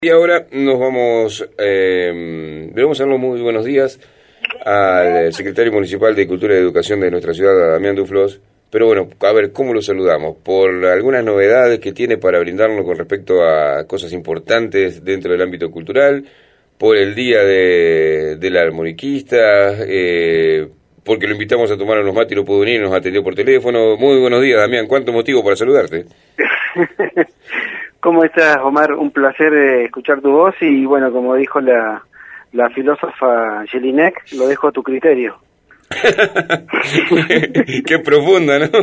Y ahora nos vamos, debemos darle muy buenos días al secretario municipal de Cultura y Educación de nuestra ciudad, a Damián Duflos. Pero bueno, a ver, ¿cómo lo saludamos? Por algunas novedades que tiene para brindarnos con respecto a cosas importantes dentro del ámbito cultural, por el día del armoniquista, porque lo invitamos a tomar unos mates y no pudo venir, nos atendió por teléfono. Muy buenos días, Damián, ¿cuánto motivo para saludarte? ¿Cómo estás, Omar? Un placer escuchar tu voz y bueno, como dijo la filósofa Jelinek, lo dejo a tu criterio. Qué profunda, ¿no?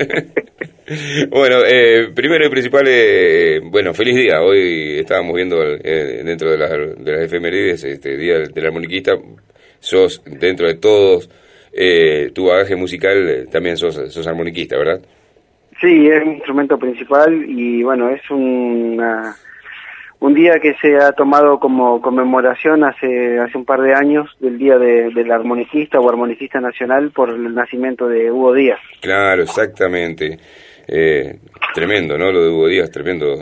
Bueno, primero y principal, bueno, feliz día. Hoy estábamos viendo dentro de las efemérides, Día del Armoniquista. Sos, dentro de todos, tu bagaje musical, también sos armoniquista, ¿verdad? Sí, es mi instrumento principal y bueno, es un día que se ha tomado como conmemoración hace un par de años del Día del Armoniquista o Armonicista Nacional por el nacimiento de Hugo Díaz. Claro, exactamente. Tremendo, ¿no? Lo de Hugo Díaz, tremendo,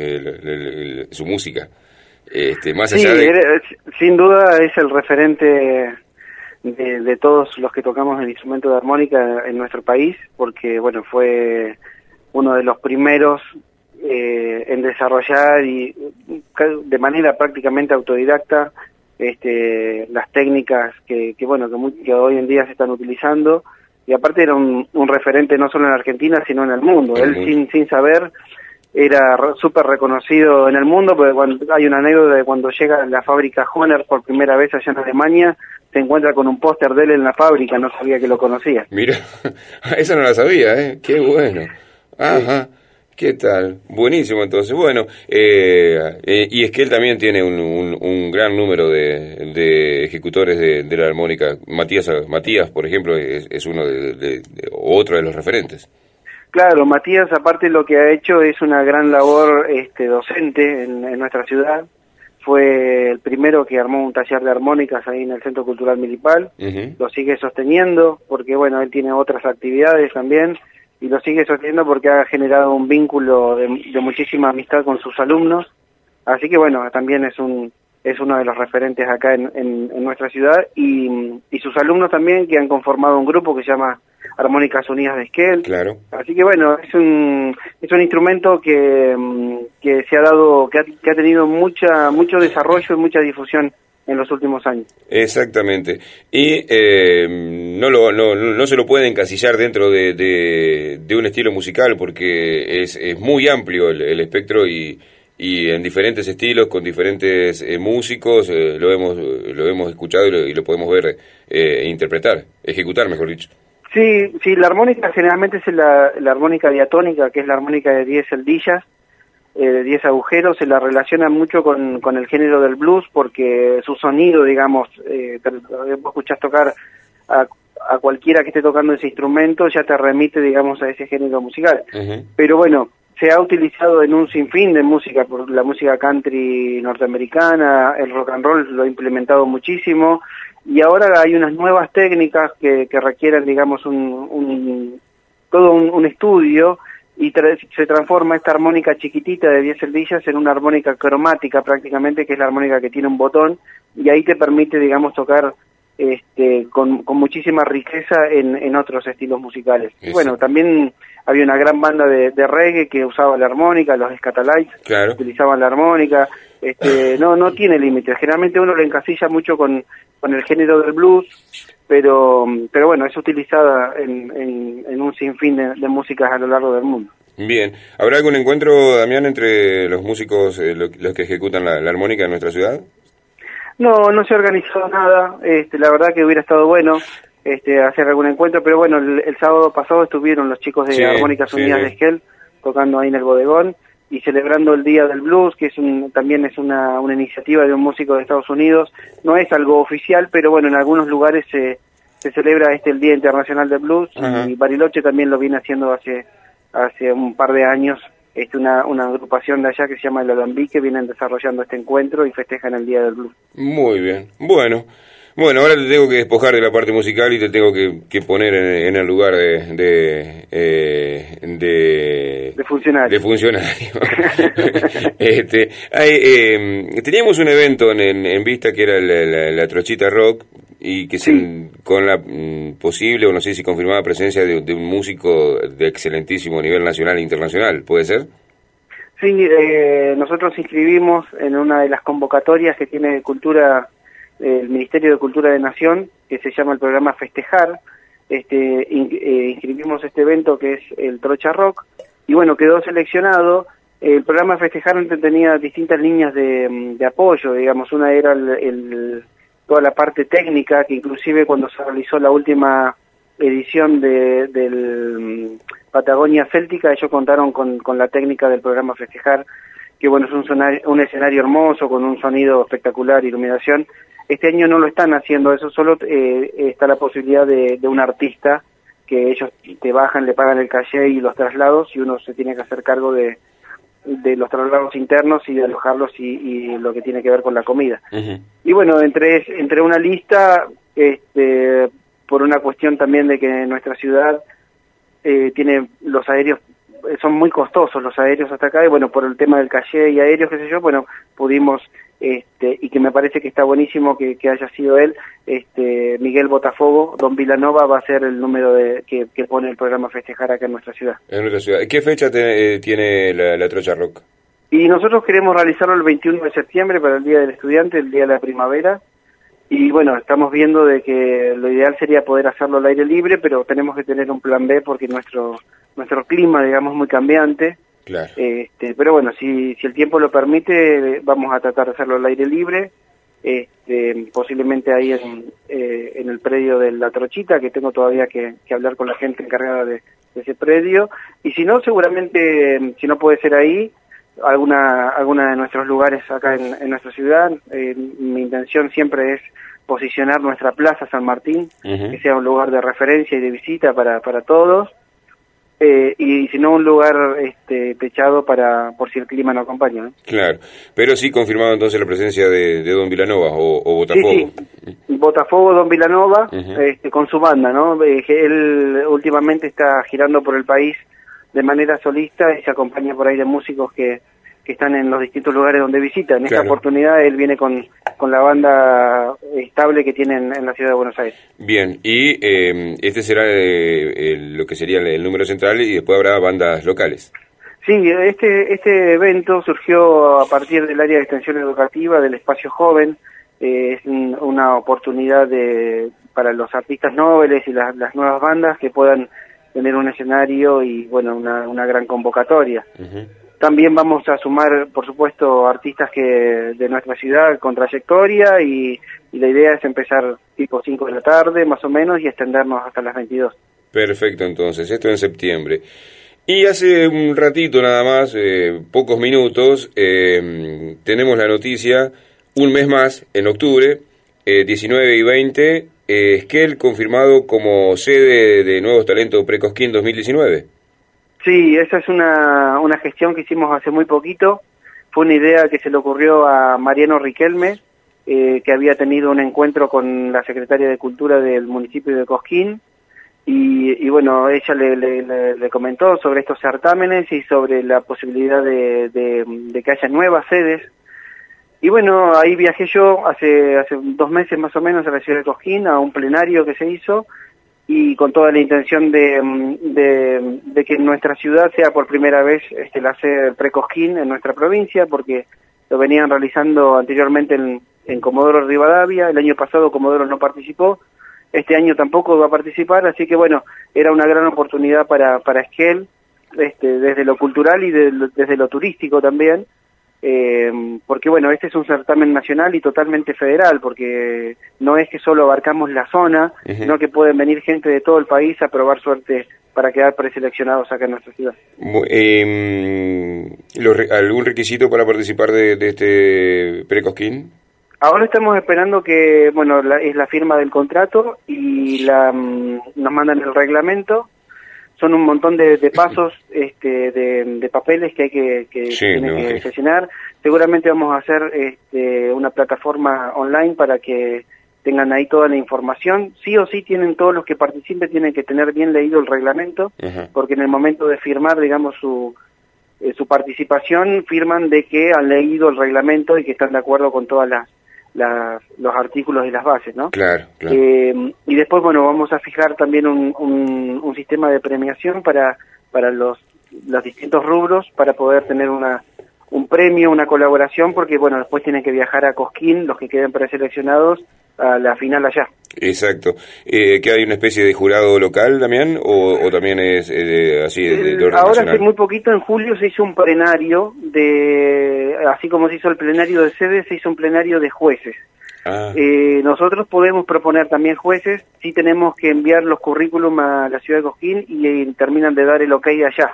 su música. Más allá sin duda es el referente de todos los que tocamos el instrumento de armónica en nuestro país, porque bueno, fue uno de los primeros en desarrollar y de manera prácticamente autodidacta las técnicas que hoy en día se están utilizando, y aparte era un referente no solo en Argentina sino en el mundo. Él sin saber era súper reconocido en el mundo, porque hay una anécdota de cuando llega a la fábrica Hohner por primera vez allá en Alemania, se encuentra con un póster de él en la fábrica, no sabía que lo conocía. Mira, esa no la sabía, ¿eh? Qué bueno. Ajá, ¿qué tal? Buenísimo, entonces. Bueno, y es que él también tiene un gran número de ejecutores de la armónica. Matías, por ejemplo, es uno otro de los referentes. Claro, Matías, aparte, lo que ha hecho es una gran labor docente en nuestra ciudad. Fue el primero que armó un taller de armónicas ahí en el Centro Cultural Milipal. Lo sigue sosteniendo porque, bueno, él tiene otras actividades también, y lo sigue sosteniendo porque ha generado un vínculo de muchísima amistad con sus alumnos. Así que, bueno, también es uno de los referentes acá en nuestra ciudad, y sus alumnos también, que han conformado un grupo que se llama Armónicas Unidas de Esquel. Claro. Así que bueno, es un instrumento que se ha dado, que ha tenido mucho desarrollo y mucha difusión en los últimos años. Exactamente. Y no se lo puede encasillar dentro de un estilo musical, porque es muy amplio el espectro, y en diferentes estilos, con diferentes músicos, lo hemos escuchado y lo podemos ver, interpretar, ejecutar, mejor dicho. Sí, la armónica generalmente es la armónica diatónica, que es la armónica de 10 celdillas, de 10 agujeros. Se la relaciona mucho con el género del blues, porque su sonido, digamos, vos escuchás tocar a cualquiera que esté tocando ese instrumento, ya te remite, digamos, a ese género musical. Pero bueno, se ha utilizado en un sinfín de música, por la música country norteamericana, el rock and roll lo ha implementado muchísimo, y ahora hay unas nuevas técnicas que requieren, digamos, todo un estudio, y se transforma esta armónica chiquitita de 10 celdillas en una armónica cromática prácticamente, que es la armónica que tiene un botón, y ahí te permite, digamos, tocar con muchísima riqueza en otros estilos musicales. Y bueno, también había una gran banda de reggae que usaba la armónica, los Scatalites, claro, utilizaban la armónica. No tiene límites. Generalmente uno lo encasilla mucho con el género del blues, pero bueno, es utilizada en un sinfín de músicas a lo largo del mundo. Bien. ¿Habrá algún encuentro, Damián, entre los músicos, los que ejecutan la armónica en nuestra ciudad? No se ha organizado nada. La verdad que hubiera estado bueno hacer algún encuentro, pero bueno, el sábado pasado estuvieron los chicos de Armónicas Unidas de Esquel tocando ahí en el bodegón y celebrando el Día del Blues, que también es una iniciativa de un músico de Estados Unidos. No es algo oficial, pero bueno, en algunos lugares se celebra el Día Internacional del Blues. Y Bariloche también lo viene haciendo hace un par de años. Una agrupación de allá que se llama el Alambique, vienen desarrollando este encuentro y festejan el Día del Blues. Muy bien. Bueno, Bueno, ahora te tengo que despojar de la parte musical y te tengo que poner en el lugar de funcionario. De funcionario. Teníamos un evento en vista que era la Trochita Rock y que Sí. con la posible o no sé si confirmada presencia de un músico de excelentísimo nivel nacional e internacional, ¿puede ser? Sí, nosotros inscribimos en una de las convocatorias que tiene Cultura, el Ministerio de Cultura de Nación, que se llama el programa Festejar. Inscribimos este evento que es el Trocha Rock, y bueno, quedó seleccionado. El programa Festejar tenía distintas líneas de apoyo, digamos. Una era toda la parte técnica, que inclusive cuando se realizó la última edición del Patagonia Céltica, ellos contaron con la técnica del programa Festejar, que bueno, es un escenario hermoso, con un sonido espectacular, iluminación. Este año no lo están haciendo eso, solo está la posibilidad de un artista, que ellos te bajan, le pagan el caché y los traslados, y uno se tiene que hacer cargo de los traslados internos y de alojarlos y lo que tiene que ver con la comida. Uh-huh. Y bueno, entre una lista, por una cuestión también de que nuestra ciudad tiene los aéreos, son muy costosos los aéreos hasta acá, y bueno, por el tema del caché y aéreos, qué sé yo, bueno, pudimos, y que me parece que está buenísimo que haya sido él, Miguel Botafogo, Don Vilanova, va a ser el número que pone el programa Festejar acá en nuestra ciudad. En nuestra ciudad. ¿Qué fecha tiene la Trocha Rock? Y nosotros queremos realizarlo el 21 de septiembre para el Día del Estudiante, el Día de la Primavera. Y bueno, estamos viendo de que lo ideal sería poder hacerlo al aire libre, pero tenemos que tener un plan B porque nuestro clima, digamos, es muy cambiante. Claro. Pero bueno, si el tiempo lo permite, vamos a tratar de hacerlo al aire libre, posiblemente ahí en el predio de La Trochita, que tengo todavía que hablar con la gente encargada de ese predio. Y si no, seguramente, si no puede ser ahí, alguna de nuestros lugares acá en nuestra ciudad. Mi intención siempre es posicionar nuestra Plaza San Martín, uh-huh, que sea un lugar de referencia y de visita para todos, y si no, un lugar techado por si el clima no acompaña, ¿no? Claro, pero sí confirmado entonces la presencia de Don Vilanova o Botafogo. Sí. Botafogo, Don Vilanova, uh-huh, con su banda, ¿no? Él últimamente está girando por el país de manera solista y se acompaña por ahí de músicos que están en los distintos lugares donde visita. En esta oportunidad él viene con la banda estable que tiene en la ciudad de Buenos Aires. Bien, y este será lo que sería el número central, y después habrá bandas locales. Sí, este evento surgió a partir del área de extensión educativa del Espacio Joven. Es una oportunidad para los artistas nobles y las nuevas bandas que puedan tener un escenario y bueno, una gran convocatoria. Uh-huh. También vamos a sumar, por supuesto, artistas de nuestra ciudad con trayectoria, y la idea es empezar tipo 5 de la tarde, más o menos, y extendernos hasta las 22. Perfecto, entonces, esto en septiembre. Y hace un ratito nada más, pocos minutos, tenemos la noticia, un mes más, en octubre, 19 y 20, Esquel confirmado como sede de Nuevos Talentos Precosquín 2019. Sí, esa es una gestión que hicimos hace muy poquito. Fue una idea que se le ocurrió a Mariano Riquelme, que había tenido un encuentro con la secretaria de Cultura del municipio de Cosquín, y bueno, ella le comentó sobre estos certámenes y sobre la posibilidad de que haya nuevas sedes. Y bueno, ahí viajé yo hace 2 meses más o menos a la ciudad de Cosquín, a un plenario que se hizo, y con toda la intención de que nuestra ciudad sea por primera vez la sede del Precosquín en nuestra provincia, porque lo venían realizando anteriormente en Comodoro Rivadavia. El año pasado Comodoro no participó, este año tampoco va a participar, así que bueno, era una gran oportunidad para Esquel, desde lo cultural y desde lo turístico también, porque bueno, este es un certamen nacional y totalmente federal, porque no es que solo abarcamos la zona, uh-huh, sino que pueden venir gente de todo el país a probar suerte para quedar preseleccionados acá en nuestra ciudad. ¿Algún requisito para participar de este Precosquín? Ahora estamos esperando que, bueno, es la firma del contrato y nos mandan el reglamento. Son un montón de pasos, de papeles que hay que tienen que llenar. Seguramente vamos a hacer una plataforma online para que tengan ahí toda la información. Sí o sí tienen, todos los que participen tienen que tener bien leído el reglamento, porque en el momento de firmar, digamos, su participación, firman de que han leído el reglamento y que están de acuerdo con todas los artículos y las bases, ¿no? Claro, claro. Y después, bueno, vamos a fijar también un sistema de premiación para los distintos rubros, para poder tener un premio, una colaboración, porque, bueno, después tienen que viajar a Cosquín, los que queden preseleccionados, a la final allá. Exacto. ¿Que hay una especie de jurado local, Damián, o también es así de orden ahora nacional? hace muy poquito, en julio, se hizo un plenario, así como se hizo el plenario de sede, se hizo un plenario de jueces. Nosotros podemos proponer también jueces, sí tenemos que enviar los currículum a la ciudad de Cosquín y terminan de dar el ok allá.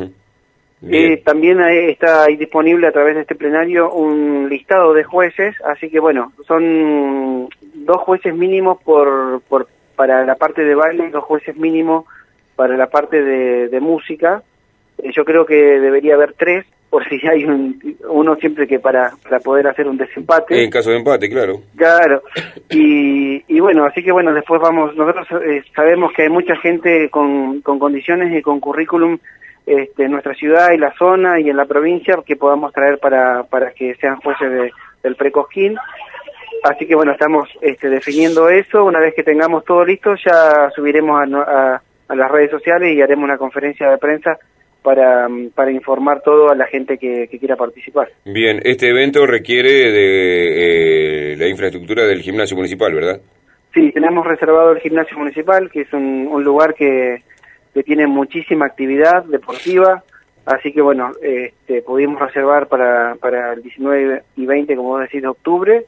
También está ahí disponible a través de este plenario un listado de jueces, así que bueno, son 2 jueces mínimos para la parte de baile y 2 jueces mínimos para la parte de música. Yo creo que debería haber 3, por si hay uno siempre que para poder hacer un desempate. En caso de empate, claro. Claro, y bueno, así que bueno, después nosotros sabemos que hay mucha gente con condiciones y con currículum en nuestra ciudad y la zona y en la provincia que podamos traer para que sean jueces del Precosquín. Así que bueno, estamos definiendo eso. Una vez que tengamos todo listo, ya subiremos a las redes sociales y haremos una conferencia de prensa para informar todo a la gente que quiera participar. Bien, este evento requiere de la infraestructura del gimnasio municipal, ¿verdad? Sí, tenemos reservado el gimnasio municipal, que es un lugar que tiene muchísima actividad deportiva, así que bueno, pudimos reservar para el 19 y 20, como vos decís, de octubre,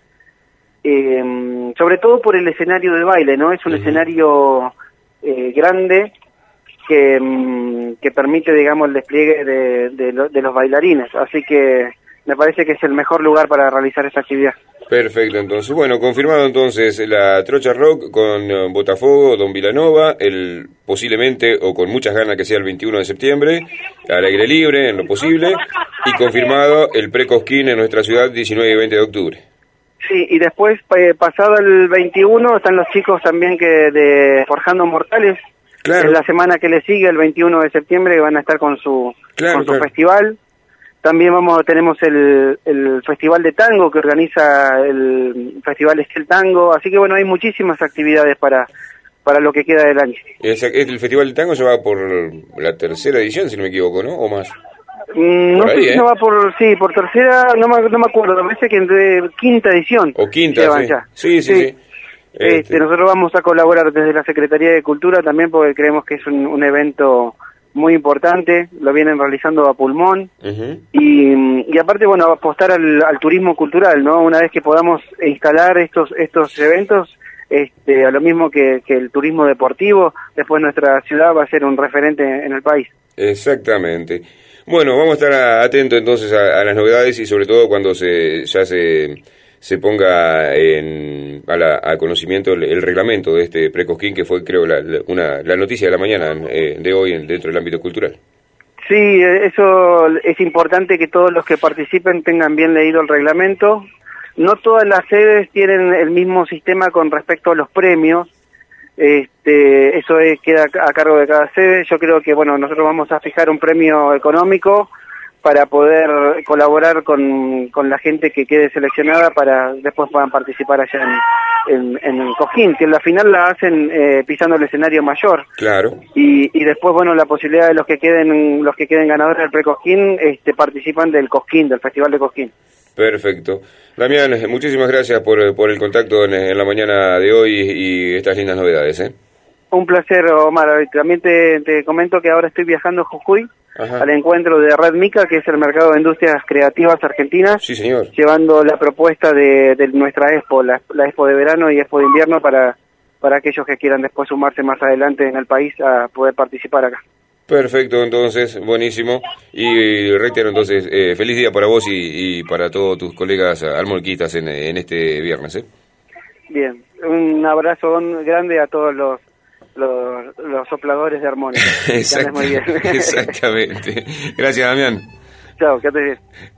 sobre todo por el escenario de baile, ¿no? Es un escenario grande que permite, digamos, el despliegue de los bailarines, así que me parece que es el mejor lugar para realizar esta actividad. Perfecto, entonces, bueno, confirmado entonces la Trocha Rock con Botafogo, Don Vilanova, posiblemente o con muchas ganas que sea el 21 de septiembre, al aire libre en lo posible, y confirmado el Precosquín en nuestra ciudad 19 y 20 de octubre. Sí, y después, pasado el 21, están los chicos también de Forjando Mortales, claro. En la semana que le sigue, el 21 de septiembre, que van a estar con su festival. También tenemos el Festival de Tango que organiza el Festival Estel Tango, así que bueno, hay muchísimas actividades para lo que queda del año. El Festival de Tango se va por la 3ª edición, si no me equivoco, ¿no? ¿O más? No sé si no va por tercera, no me acuerdo, me parece que entre 5ª edición. O 5ª, sí. Sí. Nosotros vamos a colaborar desde la Secretaría de Cultura también porque creemos que es un evento muy importante, lo vienen realizando a pulmón, y aparte, bueno, apostar al turismo cultural, ¿no? Una vez que podamos instalar estos eventos, a lo mismo que el turismo deportivo, después nuestra ciudad va a ser un referente en el país. Exactamente. Bueno, vamos a estar atentos entonces a las novedades y sobre todo cuando ya se ponga a conocimiento el reglamento de este Precosquín, que fue, creo, la noticia de la mañana de hoy dentro del ámbito cultural. Sí, eso es importante que todos los que participen tengan bien leído el reglamento. No todas las sedes tienen el mismo sistema con respecto a los premios. Eso queda a cargo de cada sede. Yo creo que, bueno, nosotros vamos a fijar un premio económico para poder colaborar con la gente que quede seleccionada para después puedan participar allá en el Cosquín, que en la final la hacen pisando el escenario mayor. Claro. Y después, bueno, la posibilidad de los que queden ganadores del Precosquín participan del Cosquín, del Festival de Cosquín. Perfecto. Damián, muchísimas gracias por el contacto en la mañana de hoy y estas lindas novedades, ¿eh? Un placer, Omar. También te comento que ahora estoy viajando a Jujuy, al encuentro de Red Mica, que es el mercado de industrias creativas argentinas. Sí, señor. Llevando la propuesta de nuestra Expo, la Expo de verano y Expo de invierno para aquellos que quieran después sumarse más adelante en el país a poder participar acá. Perfecto, entonces, buenísimo. Y reitero, entonces, feliz día para vos y para todos tus colegas almolquitas en este viernes, ¿eh? Bien, un abrazo grande a todos los sopladores de armónica. Exactamente. Gracias, Damián. Chao, que estés bien.